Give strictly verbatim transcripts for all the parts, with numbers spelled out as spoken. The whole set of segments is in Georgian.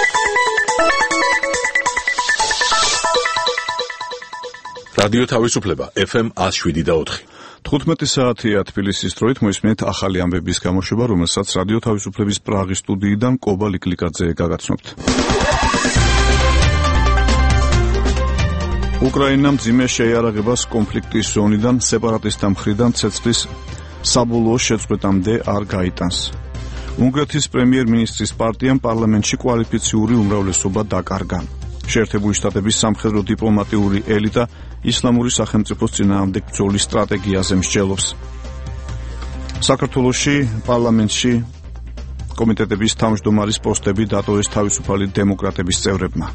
რადიო თავისუფლება ეფ ემ one oh seven და four. თხუთმეტი საათია თბილისის დროით მოისმენთ ახალი ამბების გამოშვება, რომელსაც რადიო თავისუფლების პრაღის სტუდიიდან კობა ლიკლიკაძე გაგაცნობთ. უკრაინამ მძიმე შეიარაღებას კონფლიქტის ზონიდან სეპარატისტთა მხრიდან ცეცხლის საბოლოო შეწყვეტამდე არ გაიტანს. უნგრეთის პრემიერ-მინისტრის პარტიამ პარლამენტში კვალიფიციური უმრავლესობა დაკარგა. შეერთებული შტატების სამხედრო დიპლომატიური ელიტა ისლამური სახელმწიფოს წინააღმდეგ ბრძოლის სტრატეგიაზე მსჯელობს. საქართველოში პარლამენტში კომიტეტების თავმჯდომარის პოსტები დატოვეს თავისუფალი დემოკრატების წევრებმა.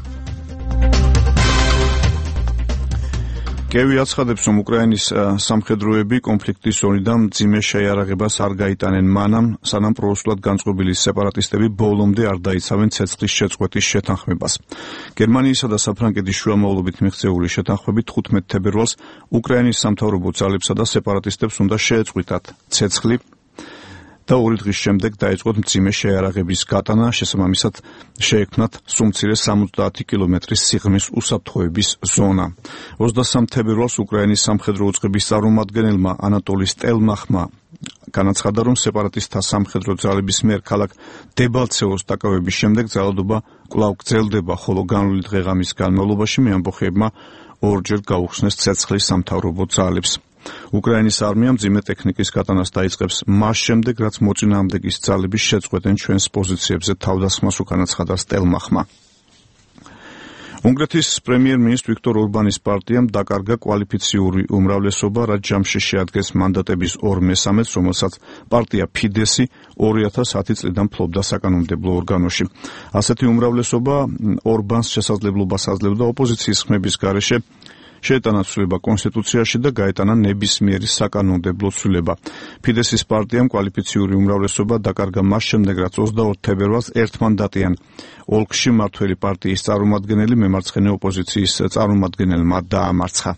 კევი აცხადებს, რომ უკრაინის სამხედროები კონფლიქტის ზონიდან მძიმე შეიარაღებას არ გაიტანენ მანამ, სანამ პრორუსულად განწყობილი სეპარატისტები ბოლომდე არ დაიცავენ ცეცხლის შეწყვეტის შეთანხმებას. გერმანიისა და საფრანგეთის შუამავლობით მიღწეული შეთანხმებით თხუთმეტ თებერვალს უკრაინის სამთავრობო ძალებსა და სეპარატისტებს უნდა შეეწყვიტათ ცეცხლი და ორი დღის შემდეგ დაიწყოთ მძიმე შეიარაღების გატანა, შესაბამისად შეექმნათ სუმცირე სამოცდაათი კილომეტრის სიღრმის უსაფრთხოების ზონა. ოცდასამ თებერვალს უკრაინის სამხედრო უწყების წარმომადგენელმა ანატოლი სტელმახმა განაცხადა, რომ სეპარატისტთა სამხედრო ძალების მიერ ქალაქ დებალცევოს დაკავების შემდეგ ძალადობა კვლავ გრძელდება, ხოლო განვლილი დღე-ღამის განმავლობაში მეამბოხეებმა ორჯერ გაუხსნეს ცეცხლი სამთავრობო ძალებს. უკრაინის არმია მძიმე ტექნიკის გატანას დაიწყებს მას შემდეგ, რაც მოწინააღმდეგის ძალების შეწყვეტენ ჩვენს პოზიციებზე თავდასხმას უკანაცხადა სტელმახმა. უნგრეთის პრემიერ-მინისტრ ვიქტორ ორბანის პარტიამ დაკარგა კვალიფიციური უმრავლესობა, რაც ჯამში შეადგენს მანდატების ორ მესამედს, რომელსაც პარტია ფიდესი ორი ათას ათი წლიდან ფლობდა საკანონმდებლო ორგანოში. ასეთი უმრავლესობა ორბანს შესაძლებლობას აძლევდა ოპოზიციის ხმების გარეშე შეეტანა ცვლილება კონსტიტუციაში და გაეტანა ნებისმიერი საკანონმდებლო ცვლილება. ფიდესის პარტიამ კვალიფიციური უმრავლესობა დაკარგა მას შემდეგ, რაც ოცდაორ თებერვალს ერთმანდატიან ოლქში მმართველი პარტიის წარმომადგენელი მემარცხენე ოპოზიციის წარმომადგენელმა დაამარცხა.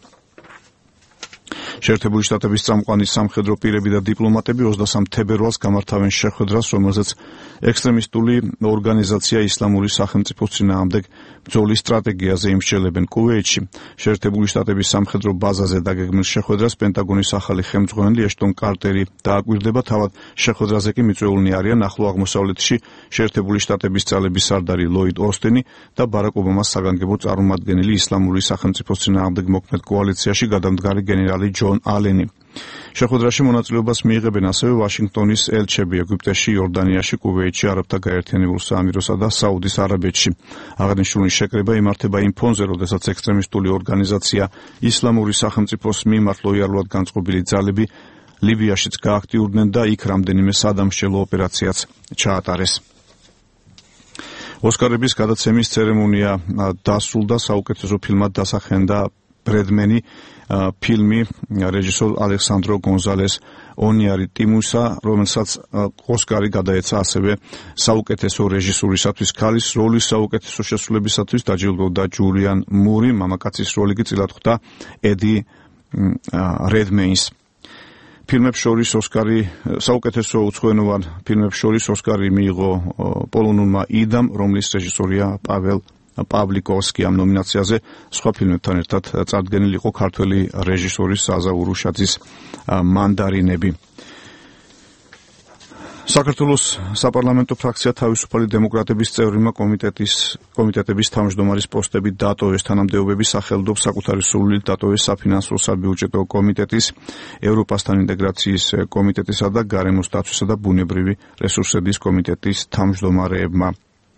შეერთებული შტატების წამყვანი სამხედრო პირები და დიპლომატები ოცდასამ თებერვალს გამართავენ შეხვედრას, რომელზეც ექსტრემისტული ორგანიზაცია ისლამური სახელმწიფოს წინააღმდეგ ბრძოლის სტრატეგიაზე იმსჯელებენ. კუვეითში შეერთებული შტატების სამხედრო ბაზაზე დაგეგმილ შეხვედრას პენტაგონის ახალი ხელმძღვანელი ეშტონ კარტერი დააკვირდება, თავად შეხვედრაზე კი მიწვეულნი არიან ახლო აღმოსავლეთში შეერთებული შტატების ძალების სარდალი ლოიდ ოსტინი და ბარაკ ობამას საგანგებო წარმომადგენელი ისლამური სახელმწიფოს წინააღმდეგ მოქმედ კოალიციაში გადამდგარი გენერალი ჯონ ალენი. შეხვედრაში მონაწილეობას მიიღებენ ასევე ვაშინგტონის ელჩები ეგვიპტეში, იორდანიაში, კუვეითში, არაბთა გაერთიანებულ საამიროსა და საუდის არაბეთში. აღნიშნული შეკრება იმართება იმ ფონზე, როდესაც ექსტრემისტული ორგანიზაცია ისლამური სახელმწიფოს მიმართ ლოიალურად განწყობილი ძალები ლიბიაშიც გააქტიურდნენ და იქ რამდენიმე სადამსჯელო ოპერაციაც ჩაატარეს. ოსკარების გადაცემის ცერემონია დასრულდა, საუკეთესო ფილმად დასახენდა ბრედმენი ფილმი რეჟისორ ალექსანდრო გონზალეს ონიარი ტიმუსა, რომელსაც ოსკარი გადაეცა ასევე საუკეთესო რეჟისურისათვის. ქალის როლის საუკეთესო შესრულებისათვის დაჯილდოვდა ჯულიან მური, მამაკაცის როლი კი წილად ხვდა ედი რედმეინს. ფილმებს შორის ოსკარი, საუკეთესო უცხოენოვან ფილმებს შორის ოსკარი მიიღო პოლონურმა იდამ, რომლის რეჟისორია პაվել პავლიკოვსკი. ამ ნომინაციაზე სხვა ფილმებთან ერთად წარდგენილი იყო ქართველი რეჟისორის საზა ურუშაძის მანდარინები. საქართველოს საპარლამენტო ფრაქცია თავისუფალი დემოკრატების წევრმა კომიტეტის კომიტეტების თავმჯდომარის პოსტები დატოვეს. თანამდებობები სახელდობს საკუთარი სრულით დატოვეს საფინანსო საბიუჯეტო კომიტეტის, ევროპასთან ინტეგრაციის კომიტეტისა და გარემოს დაცვისა და ბუნებრივი რესურსების კომიტეტის თავმჯდომარეებმა.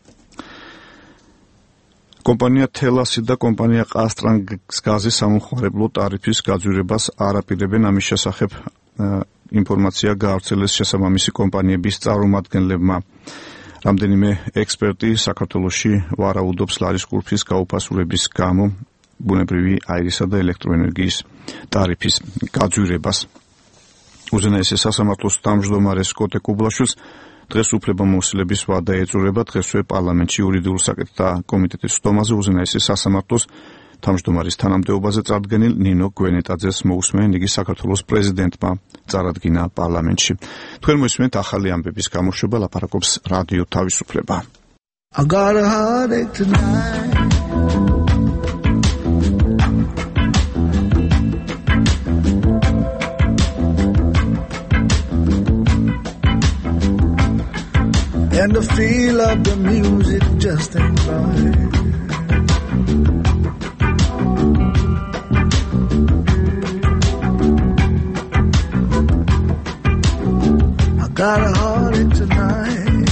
კომპანია თელასი და კომპანია ყაზტრანგსგაზი სამხმარებლო ტარიფის გაძვირებას არ აპირებენ. ამის შესახებ ინფორმაცია გაავრცელეს შესაბამისი კომპანიების წარმომადგენლებმა. რამდენიმე ექსპერტი საქართველოში ვარაუდობს ლარის კურსის გაუფასურების გამო ბუნებრივი აირისა და ელექტროენერგიის ტარიფის გაძვირებას. უზენაესი სასამართლოს თავმჯდომარე სკოტე კუბლაშვილს დღეს უფლებამოსილების ვადა ეწურება. დღესვე პარლამენტში იურიდიულ საკითხთა კომიტეტის სხდომაზე უზენაესი სასამართლოს თავმჯდომარის თანამდებობაზე წარდგენილ ნინო გვენეტაძეს მოусმენ. იგი საქართველოს პრეზიდენტმა წარადგინა პარლამენტში. თქვენ მოისმენთ ახალი ამბების გამოშვება, ლაპარაკობს რადიო თავისუფლება. I got a heartache tonight. And the feel of the music just ain't right. I got a heartache tonight.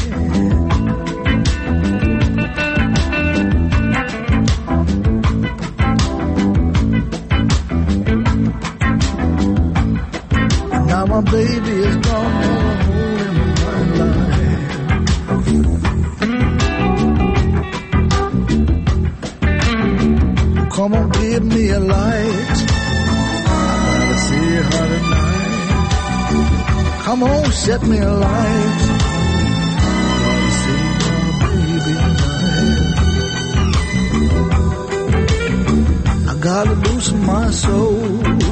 And now my baby is gone, never holding my life. Come on, give me a light. I gotta see her tonight. Come on, set me a light. I gotta see my baby tonight. I gotta loosen my soul.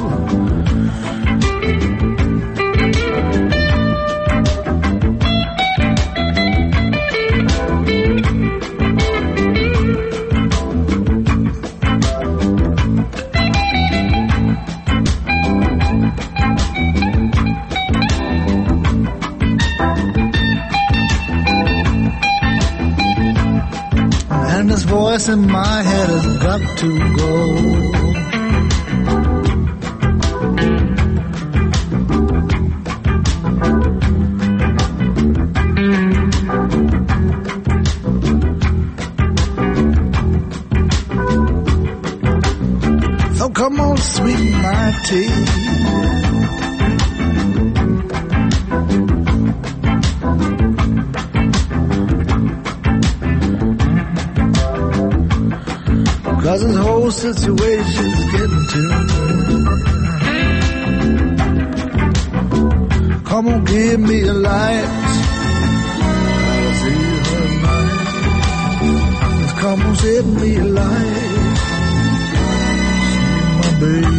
This voice in my head has got to go. So come on, sweeten my tea. Cause this whole situation's getting to me. Come on, give me a light. Gotta see her tonight. Just come on, set me a light. See my baby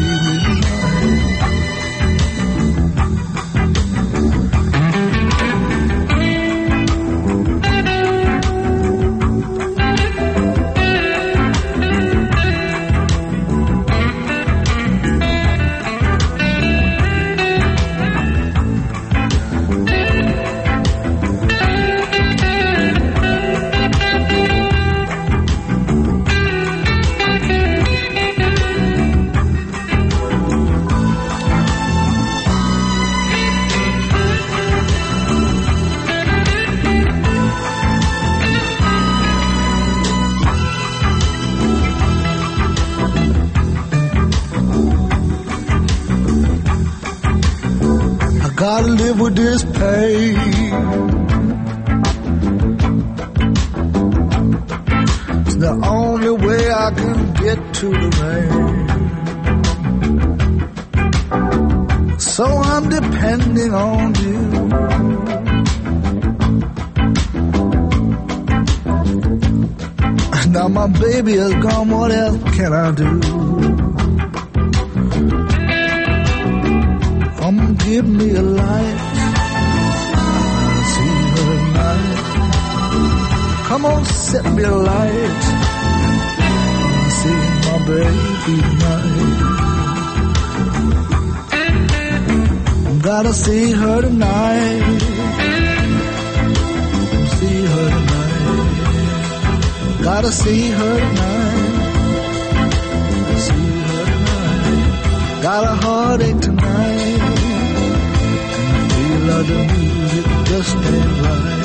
gotta live with this pain. It's the only way I can get to the rain. So I'm depending on you. Now my baby is gone, what else can I do? Come give me a light. I see her tonight. Come on, set me a light. I see my baby tonight. Gotta see her tonight. See her tonight. Gotta see her tonight. See her tonight. Got a heartache tonight. Love the music just ain't right.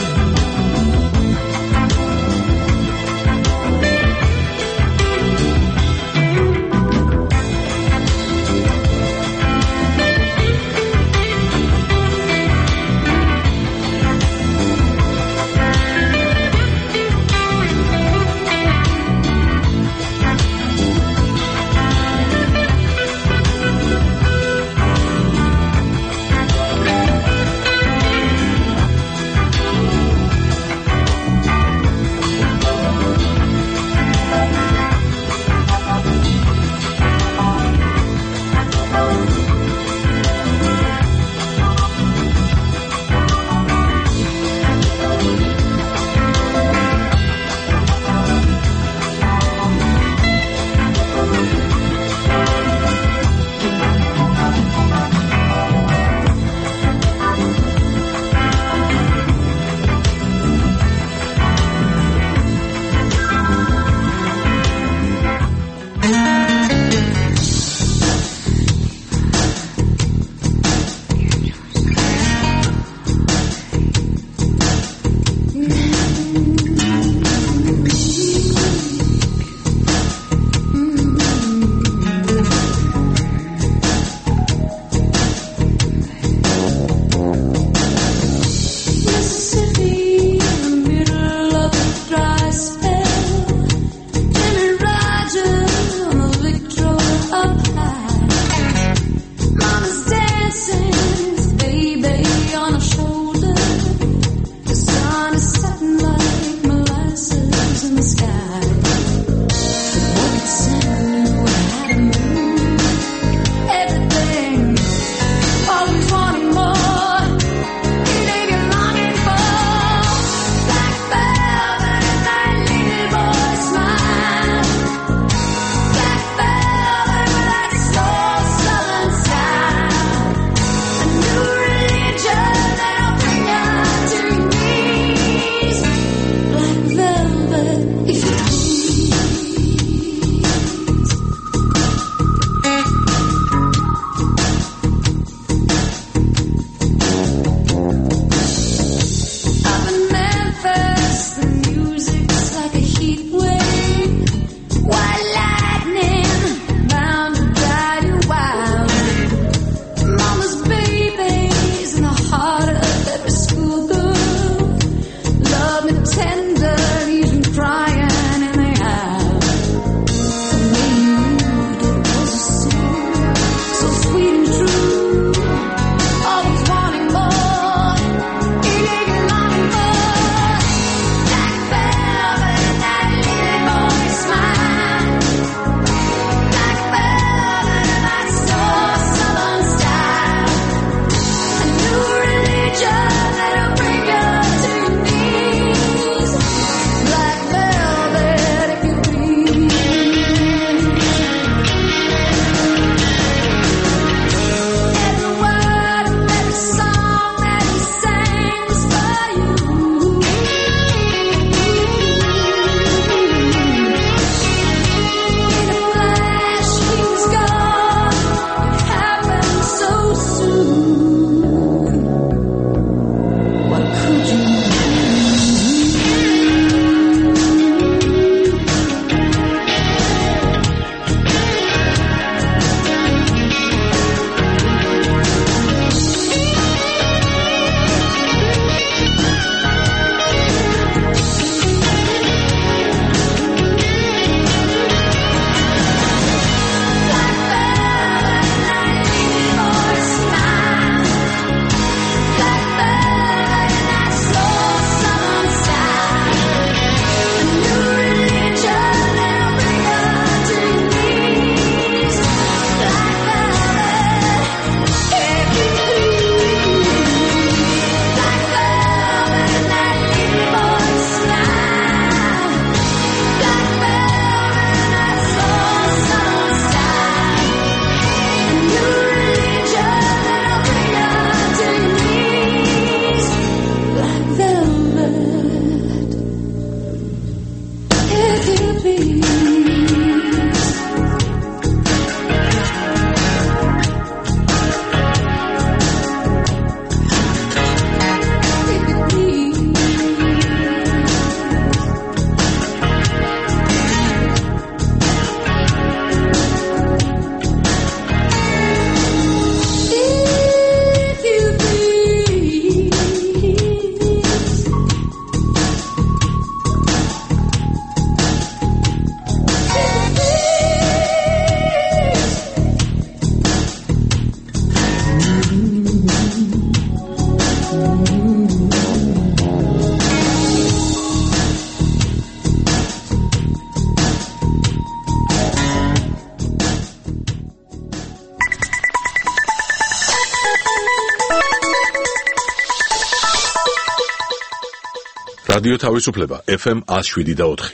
რადიო თავისუფლება ეფ ემ one oh seven და four.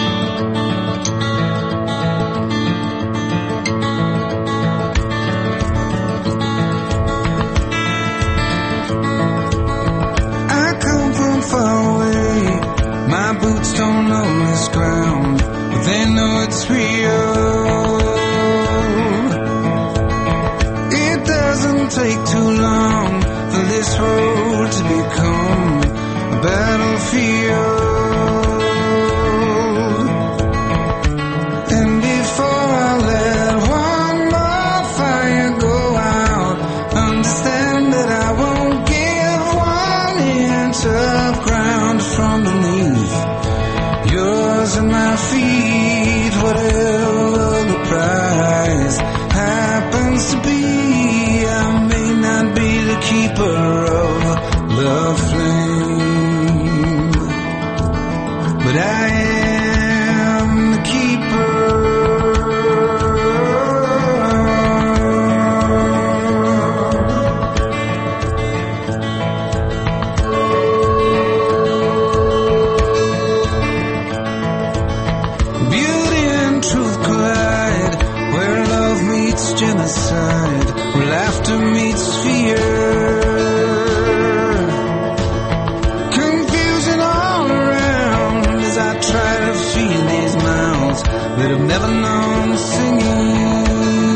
I come from far away. My boots don't know this ground, but they know it's real. It doesn't take too long for this road to become a battlefield. And before I let one more fire go out, understand that I won't give one inch of ground from beneath yours and my feet. Whatever the price happens to be, I may not be the keeper of the flame, but I am the keeper. Beauty and truth collide, where love meets genocide, where laughter meets fear. Confusion all around as I try to feed these mouths that have never known singing.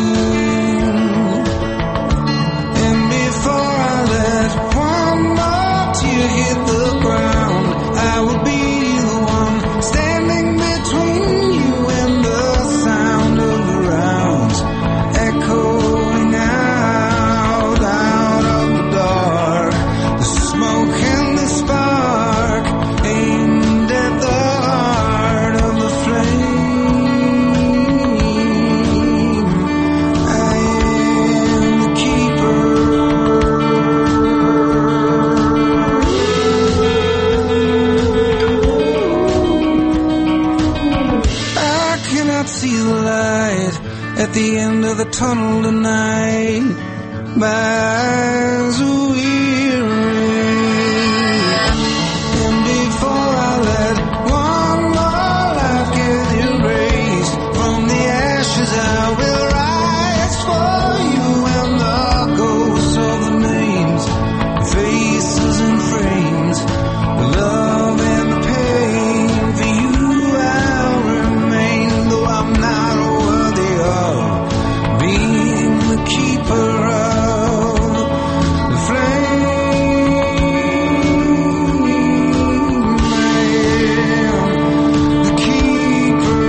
And before I let one more tear hit the ground, I will be the one standing between you and the sound of the rounds echoing out, out of the dark. The smoke and the spark aimed at the heart of the flame. I am the keeper. I cannot see the light at the end of the tunnel tonight. My eyes are weary. And before I let one more life get erased from the ashes, I will rise for you and the ghosts of the names, faces and frames, the love and the pain. For you I'll remain, though I'm not worthy of being the keeper of the flame. I am the keeper.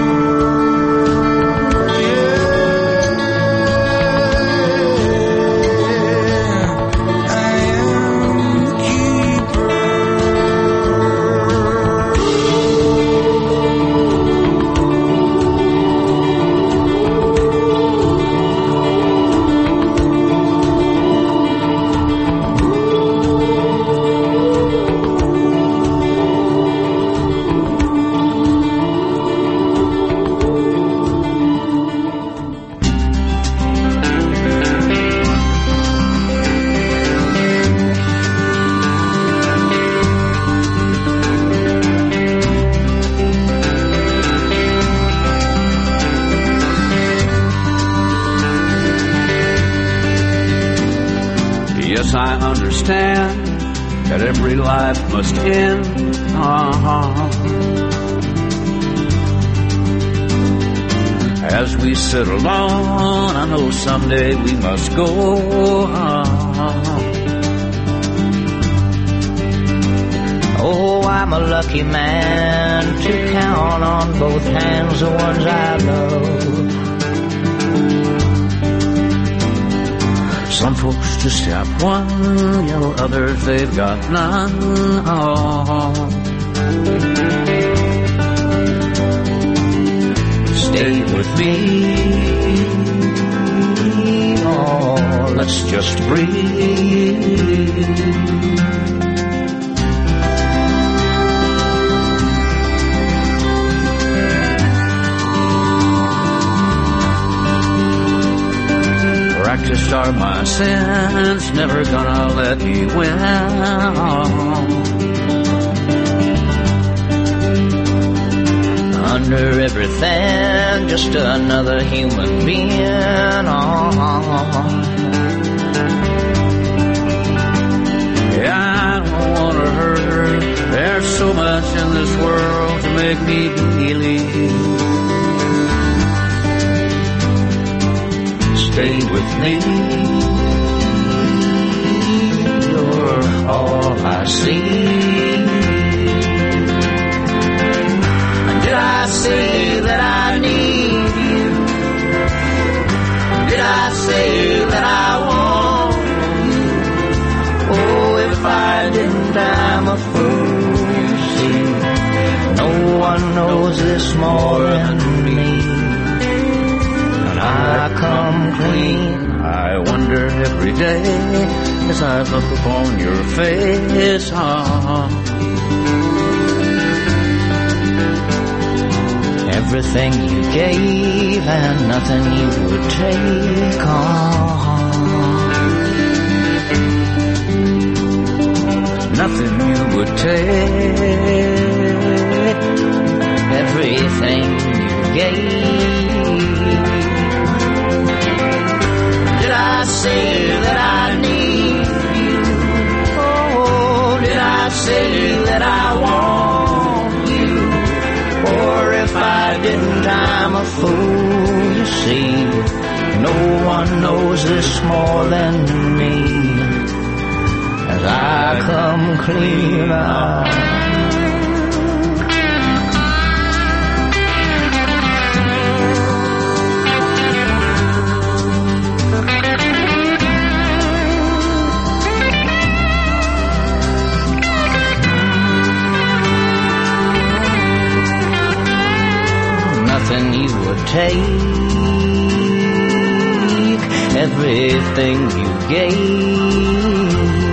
Yeah, I am the keeper. Yes, I understand that every life must end. Uh-huh. As we sit alone, I know someday we must go. Uh-huh. Oh, I'm a lucky man to count on both hands the ones I love. Some folks just have one, you know, others they've got none. Oh. Stay with me. Oh, let's just breathe. Practiced are my sins, never gonna let me win. under everything, just another human being. Oh. Yeah, I don't want to hurt her. There's so much in this world to make me believe. Stay with me. You're all I see. Did I say that I need you? Did I say that I want you? Oh, if I didn't, I'm a fool, you see. No one knows this more than me. And I come clean. I wonder every day as I look upon your face. Oh. Everything you gave and nothing you would take on. Nothing you would take. Everything you gave. Did I say that I need you? Oh, did I say that I want you? Or if I didn't, I'm a fool, you see. No one knows this more than me. As I come clean out. Nothing you would take, everything you gave.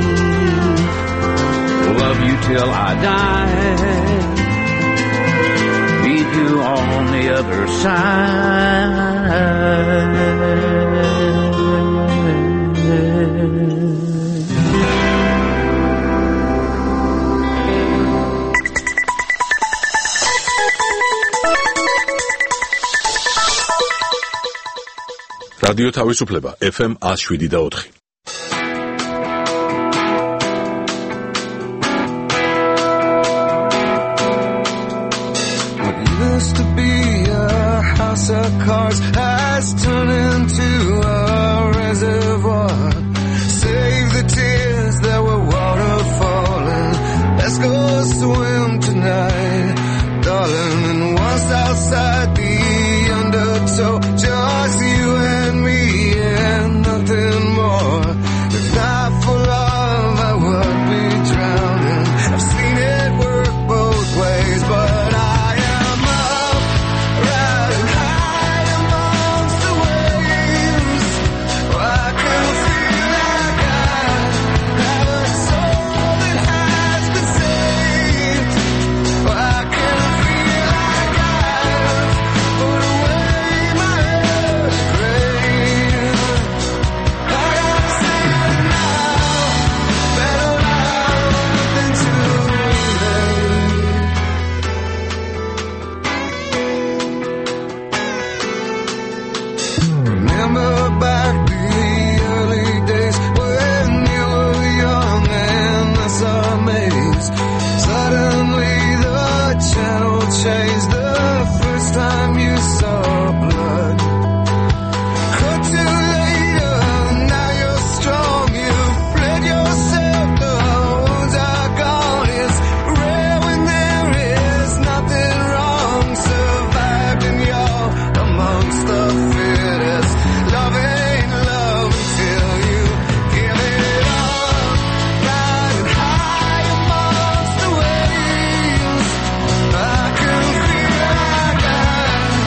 Love you till I die, meet you on the other side. რადიო თავისუფლება ეფ ემ one oh seven და four. What used to be a house of cards has turned into a reservoir. Save the tears that were waterfalling. Let's go swim tonight, darling. And once outside the undertow, just you and me and nothing more. If not for love, I would be drowning. I've seen it work both ways, but I am up, riding high amongst the waves. I can feel like I have a soul that has been saved. I can feel like I've put away my grave. I gotta say it now, better loud than too late. Remember back the early days when you were young and us amazed. Suddenly the channel changed the first time you saw blood. Cut to later, now you're strong. You've bled yourself, the wounds are gone. It's rare when there is nothing wrong. Survived and you're amongst the fittest. Love ain't love until you give it up. Riding high amongst the waves. I can feel like I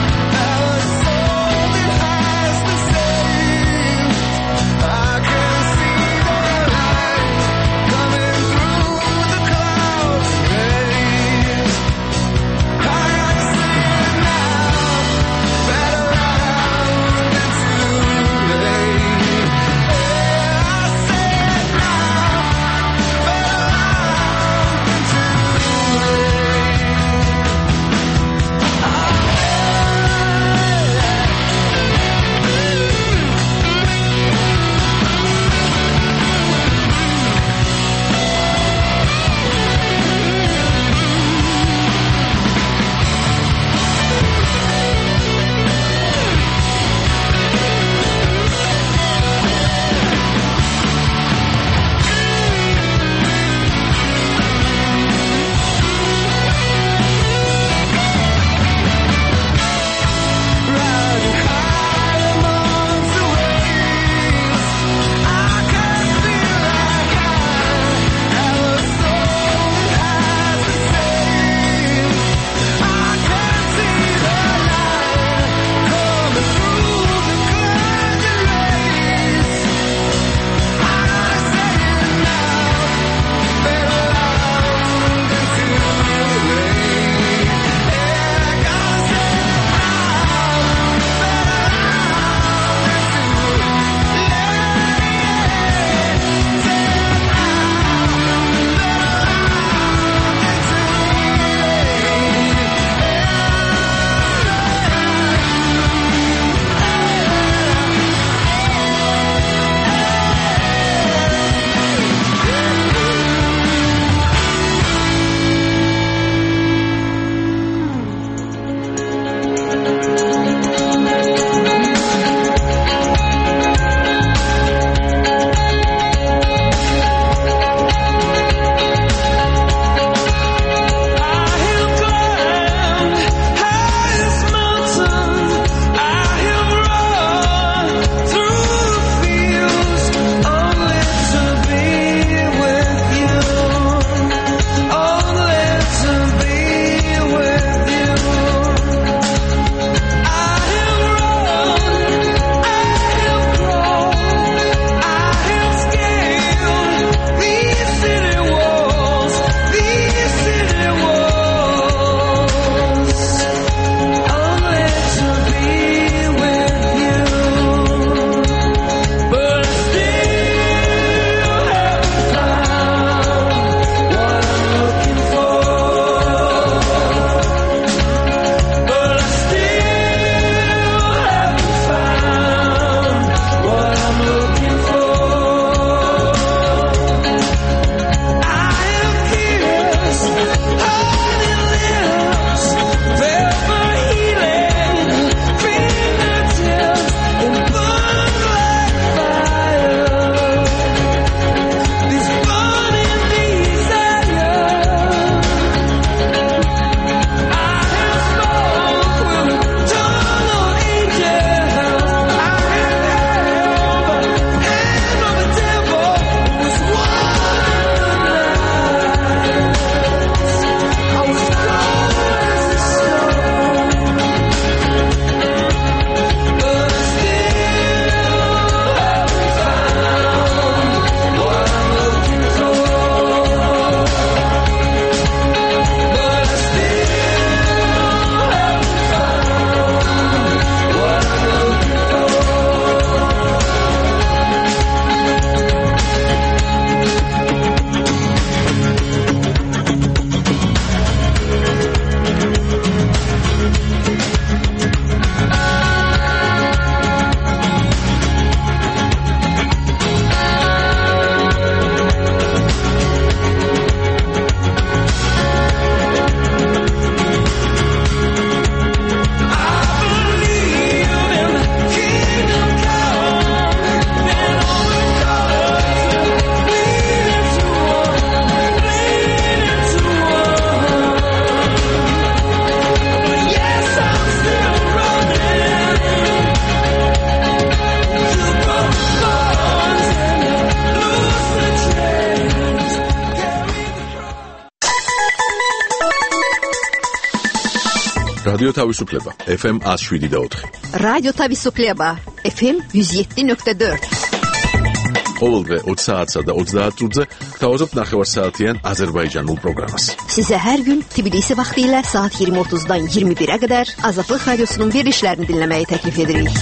რადიო თავისუფლება ეფ ემ one oh seven point four. რადიო თავისუფლება ეფ ემ one oh seven point four. ყოველდღე ოცი საათსა და ოცდაათ წუთზე გთავაზობთ ნახევარსაათიან აზერბაიჯანულ პროგრამას. Size her gün Tbilisi vaxtilə saat yirmi otuzdan iyirmi birə qədər Azadlıq Radiosunun verilişlərini dinləməyi təklif edirik.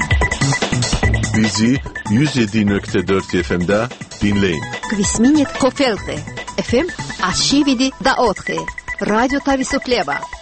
Bizi one oh seven point four efe em'də dinləyin. Kvisminit Kofelte efe em one oh seven point four. Radyo Tavisufleva.